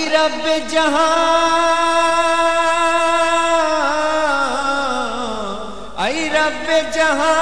رب جہاں، اے رب جہاں،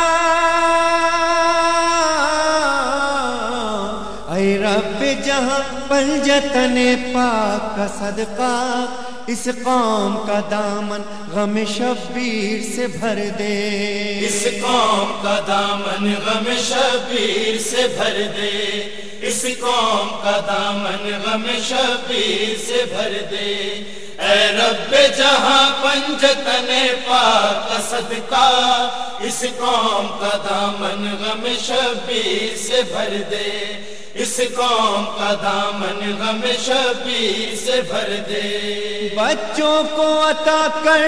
اے رب جہاں، پنجتن پاک کا صدقہ اس قوم کا دامن غم شبیر سے بھر دے، اس قوم کا دامن غم شبیر سے بھر دے، اس قوم کا دامن غم شبیر سے بھر دے۔ اے رب جہاں پنجتن پاک کا صدقہ اس قوم کا دامن غم شبیر سے بھر دے، اس قوم کا دامن غم شبیر سے بھر دے۔ بچوں کو عطا کر،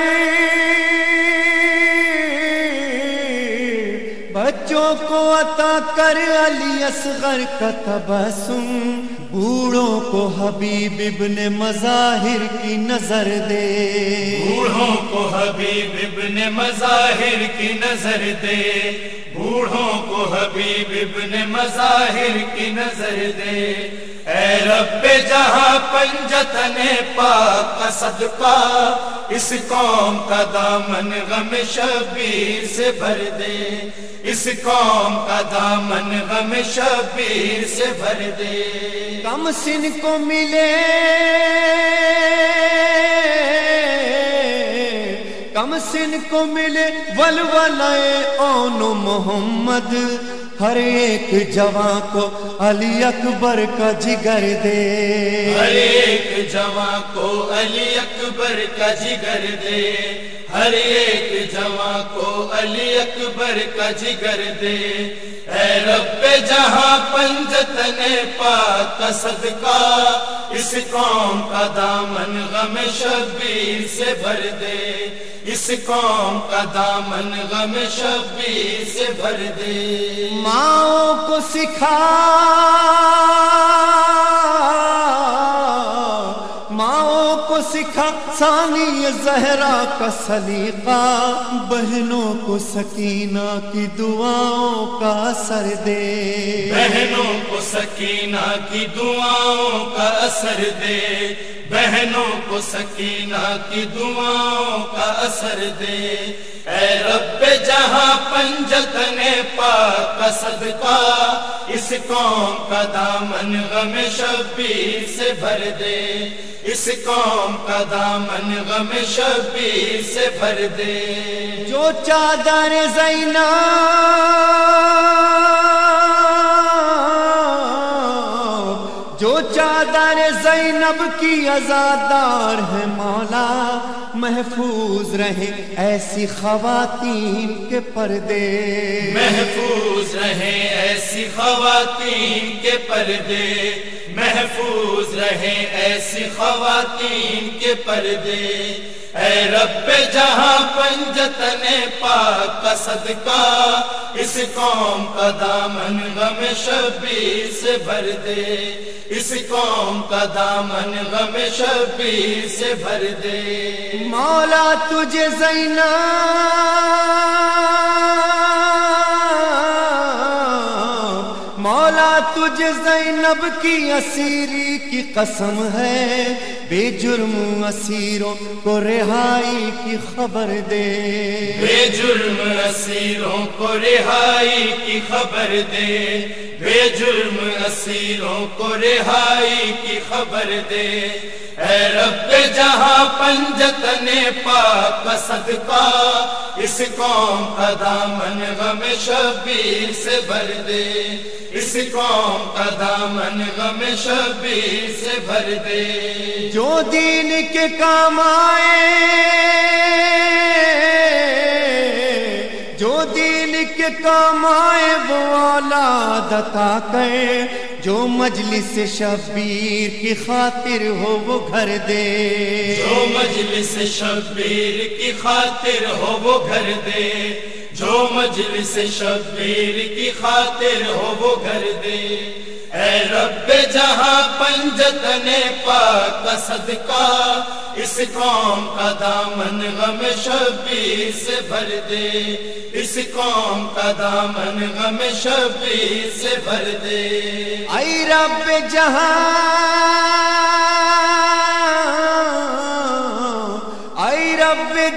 بچوں کو عطا کر علی اصغر کا تبسم، بوڑھوں کو حبیب ابن مظاہر کی نظر دے، بوڑھوں کو حبیب ابن مظاہر کی نظر دے، بوڑھوں کو حبیب ابن مظاہر کی نظر دے۔ اے رب جہاں پنجتن پاک کا صدقہ اس قوم کا دامن غم شبیر سے بھر دے، اس قوم کا دامن غم شبیر سے بھر دے۔ کم سن کو ملے، کم سن کو ملے ولولہ اون محمد، ہر ایک جوان کو علی اکبر کا جگر دے، ہر ایک جوان کو علی اکبر کا جگر دے، ہر ایک جوان کو علی اکبر کا جگر دے۔ اے رب جہاں پنجتن پاک کا صدقہ اس قوم کا دامن غم شبیر سے بھر دے، اس قوم کا دامن غم شبیر سے بھر دے۔ ماؤں کو سکھا، ماؤں کو سکھا ثانی زہرا کا سلیقہ، بہنوں کو سکینہ کی دعاؤں کا اثر دے، بہنوں کو سکینہ کی دعاؤں کا اثر دے، بہنوں کو سکینہ کی دعاؤں کا اثر دے۔ اے رب جہاں پنجتن پاک کا صدقہ اس قوم کا دامن غم شبیر سے بھر دے، اس قوم کا دامن غم شبیر سے بھر دے۔ جو چادر زینب، جو چادر زینب کی عزادار ہے مولا، محفوظ رہے ایسی خواتین کے پردے، محفوظ رہے ایسی خواتین کے پردے، محفوظ رہے ایسی خواتین کے پردے۔ اے رب جہاں پنجتن پاک کا صدقہ اس قوم کا دامن غم شبیر سے بھر دے، اس قوم کا دامن غم شبیر سے بھر دے۔ مولا تجھے زینب، مولا تجھے زینب کی اسیری کی قسم ہے، بے جرم اسیروں کو رہائی کی خبر دے، بے جرم اسیروں کو رہائی کی خبر دے، بے جرم اسیروں کو رہائی کی خبر دے۔ اے رب جہاں پنجتن پاک کا صدقہ اس قوم کا دامن غم شبیر سے بھر دے، اس قوم کا دامن غم شبیر سے بھر دے۔ جو دین کے کام آئے، جو دین کے کام آئے وہ اولاد عطا کرے، جو مجلس شبیر کی خاطر ہو وہ گھر دے، جو مجلس شبیر کی خاطر ہو وہ گھر دے، جو مجلس شبیر کی خاطر ہو وہ گھر دے۔ اے رب جہاں پنجتن پاک کا صدقہ اس قوم کا دامن غم شبیر سے بھر دے، اس قوم کا دامن غم شبیر سے بھر دے۔ اے رب جہاں،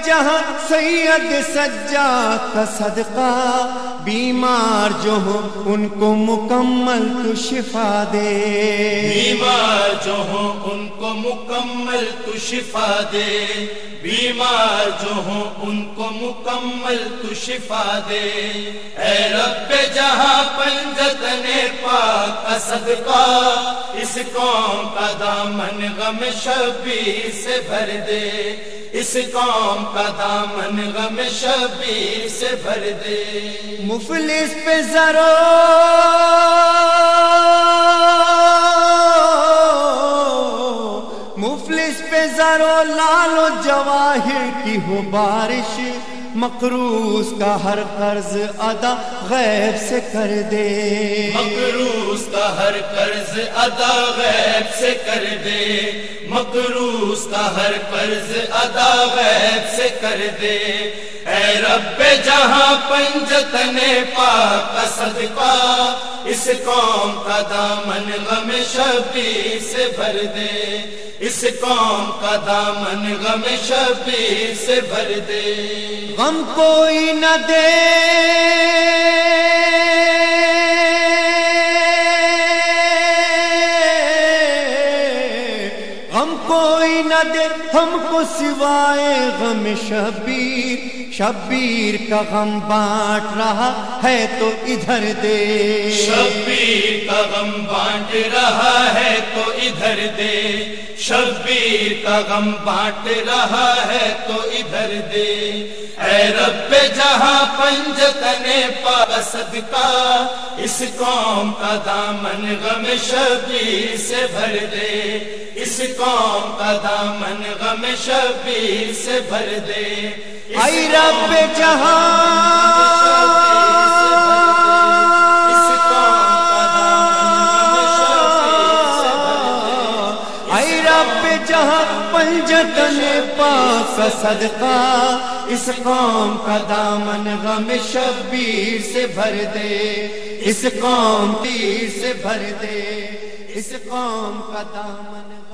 جہاں سید سجاد کا صدقہ، بیمار جو ہوں ان کو مکمل تو شفا دے، بیمار جو ہوں ان کو مکمل تو شفا دے، بیمار جو ہوں ان کو مکمل تو شفا دے۔ اے رب جہاں پنجتن پاک کا صدقہ، اس قوم کا دامن غم شبیر سے بھر دے، اس قوم کا دامن غم شبیر سے بھر دے۔ مفلس پہ ذرو مفلس پہ ذرو لال و جواہر کی ہو بارش، مقروض کا ہر قرض ادا غیب سے کر دے، مقروض کا ہر قرض ادا غیب سے کر دے، مقروض کا ہر قرض ادا غیب سے کر دے۔ اے رب جہاں پنجتن پاک کا صدقہ، اس قوم کا دامن غم شبیر سے بھر دے، اس قوم کا دامن غم شبیر سے بھر دے۔ غم کوئی نہ دے غم کوئی نہ دے ہم کو سوائے غم شبیر، شبیر کا غم بانٹ رہا ہے تو ادھر دے، شبیر کا غم بانٹ رہا ہے تو ادھر دے، شبیر کا غم بانٹ رہا ہے تو ادھر دے۔ اے رب جہاں پنجتن پاک صدقہ، اس قوم کا دامن غم شبیر سے بھر دے، اس قوم کا دامن غم شبیر سے بھر دے۔ اے رب جہاں جہاں پنجتن پاک کا صدقہ، اس قوم کا دامن غم شبیر سے بھر دے، اس قوم تیر سے بھر دے، اس قوم کا دامن